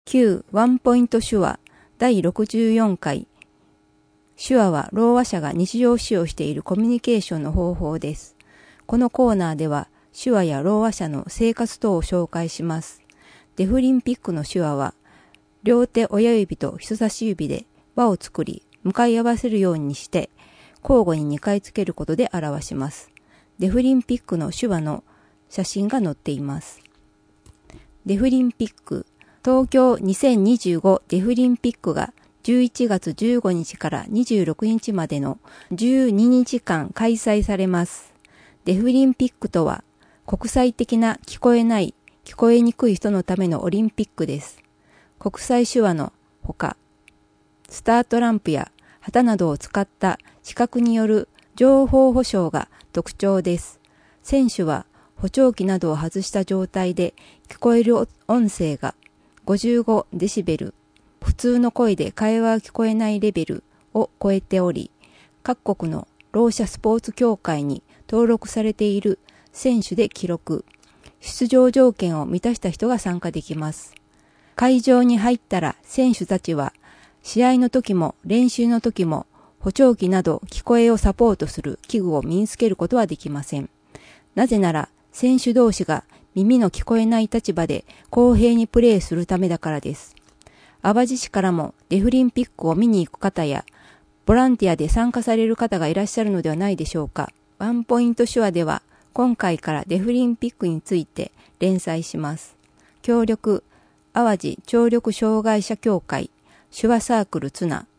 旧ワンポイント手話第64回。手話はろう話者が日常使用しているコミュニケーションの方法です。このコーナーでは手話やろう話者の生活等を紹介します。デフリンピックの手話は両手親指と人差し指で輪を作り向かい合わせるようにして交互に2回つけることで表します。デフリンピックの手話の写真が載っています。デフリンピック東京2025デフリンピックが11月15日から26日までの12日間開催されます。デフリンピックとは国際的な聞こえない、聞こえにくい人のためのオリンピックです。国際手話のほか、スタートランプや旗などを使った視覚による情報保障が特徴です。選手は補聴器などを外した状態で聞こえる音声が55デシベル、普通の声で会話が聞こえないレベルを超えており、各国のろう者スポーツ協会に登録されている選手で記録、出場条件を満たした人が参加できます。会場に入ったら選手たちは試合の時も練習の時も補聴器など聞こえをサポートする器具を身につけることはできません。なぜなら選手同士が耳の聞こえない立場で公平にプレーするためだからです。淡路市からもデフリンピックを見に行く方やボランティアで参加される方がいらっしゃるのではないでしょうか。ワンポイント手話では今回からデフリンピックについて連載します。協力淡路聴力障害者協会手話サークルツナ